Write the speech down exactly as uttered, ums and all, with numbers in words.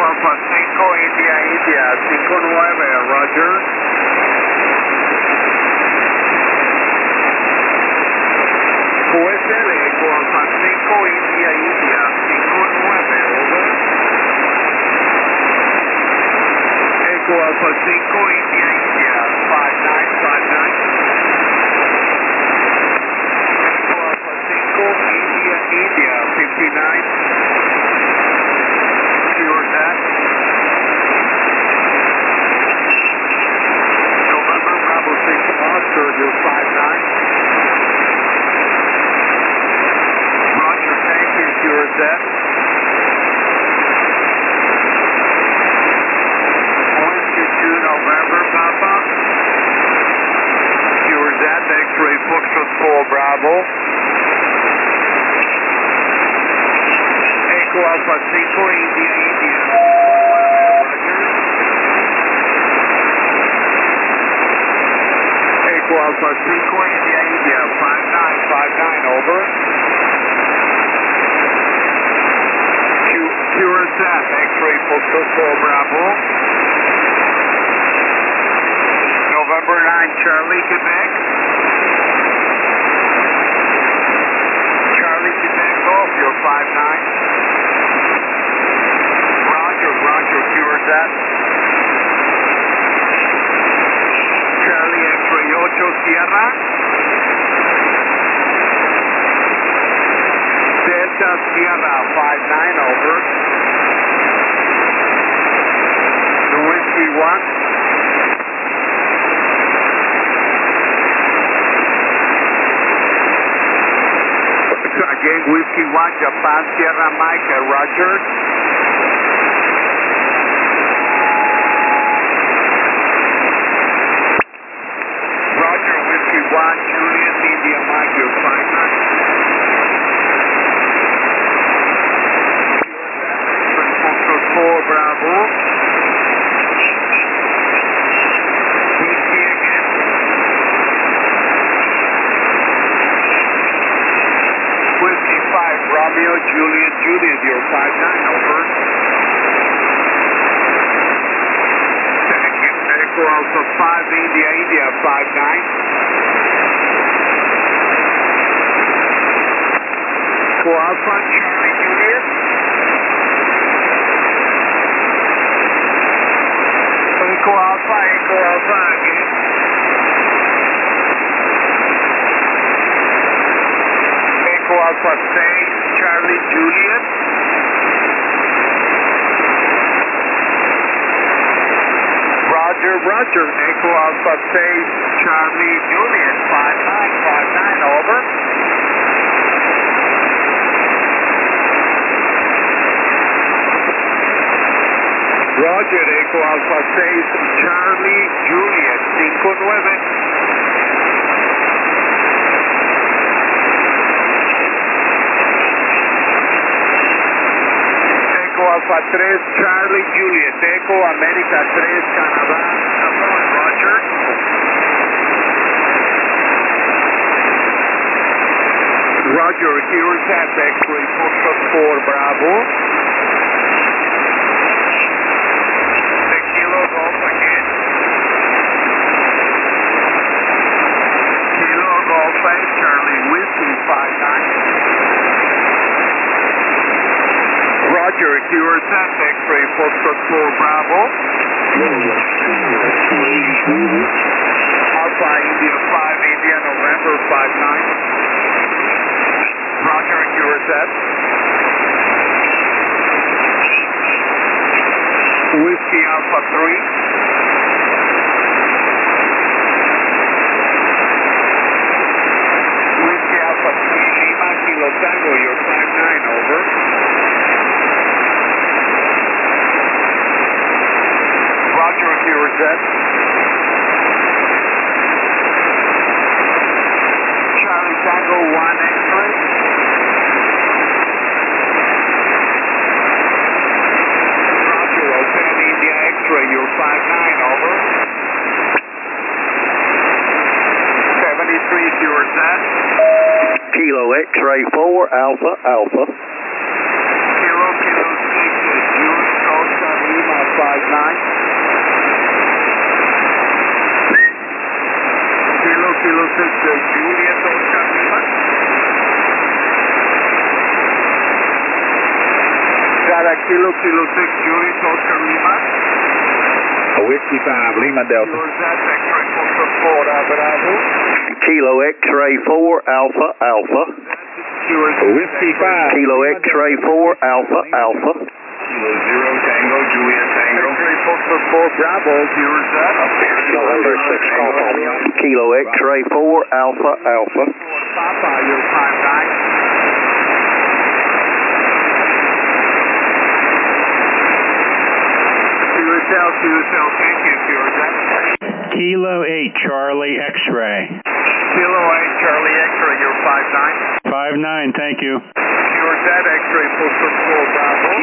Alpha cinco, India, India, cinco nueve, Roger. Q S L, Echo Alpha cinco, India, India, cinco nueve, over. Echo Alpha cinco, India, India, five nine, five nine. Echo Alpha cinco, India, India, fifty-nine. Cure that. November Bravo six Oscar, you're five nine. Roger, thank you, cure that. Whiskey two November, Papa. Cure that, X-ray Foxtrot four Bravo. Echo Alpha cinco, India, India. Roger. Echo Alpha cinco, India, India, five nine, five nine, over. Cure that, X-ray Foxtrot four Bravo. November nine, Charlie, Quebec. Charlie, Quebec, off, you're five nine. Roger, Roger, cure that. Charlie, X-ray eight, Sierra. Delta, Sierra, five nine, over. The Whiskey one. Again, Whiskey one, Japan, Sierra, Mike, Roger. Roger, Whiskey one, Juliet, India, Mike, you're five nine. Foxtrot four Bravo. Whiskey again. Whiskey five Romeo, Juliet, Juliet, you're five nine, over. Thank you. Echo Alpha five India, India, five nine. Echo Alpha, Charlie, Juliet. Echo Alpha, Echo Alpha again. Echo Alpha six, Charlie, Juliet. Roger, Roger. Echo Alpha six, Charlie, Juliet, five nine, five nine, over. Roger, Echo Alpha six, Charlie, Juliet, cinco nueve. Echo Alpha tres, Charlie, Juliet, Echo America tres, Canadá, Japón, Roger. Roger, here's that X-ray Foxtrot four Bravo. Kilo Golf again. Kilo Golf eight, Charlie, Whiskey five nine. Roger, here's that X-ray Foxtrot four Bravo. Alpha India five, India November five nine. Roger, here's that. Whiskey Alpha three. Whiskey Alpha three, Lima, Kilo Tango, you're five nine, over. Roger, here's that. Charlie Tango one X-ray. Roger, Hotel India X-ray, you're five nine, over. seventy-three, here's that. Kilo X-ray four, Alpha, Alpha. Kilo, Kilo, Kilo, Juliet, Oscar, five nine. Kilo, Kilo six, uh, Juliet, Oscar Lima. Got a Kilo, Kilo six, Juliet, Oscar Lima. A Whiskey five, Lima Delta. Yours at X-ray Foxtrot four, Bravo. Kilo X-ray four, Alpha, Alpha. Whiskey five. Kilo X-ray four, Alpha, Alpha. Kilo zero, Tango, Juliet, Tango. X-ray Foxtrot four, Bravo, yours at. November six, call Kilo X-ray four, Alpha, Alpha. Papa, you're five nine. Curacao, Curacao, thank you, Curacao. Kilo eight, Charlie X-ray. Kilo eight, Charlie X-ray, you're five nine. five nine, thank you. Yours at X-ray, Foxtrot four, Bravo.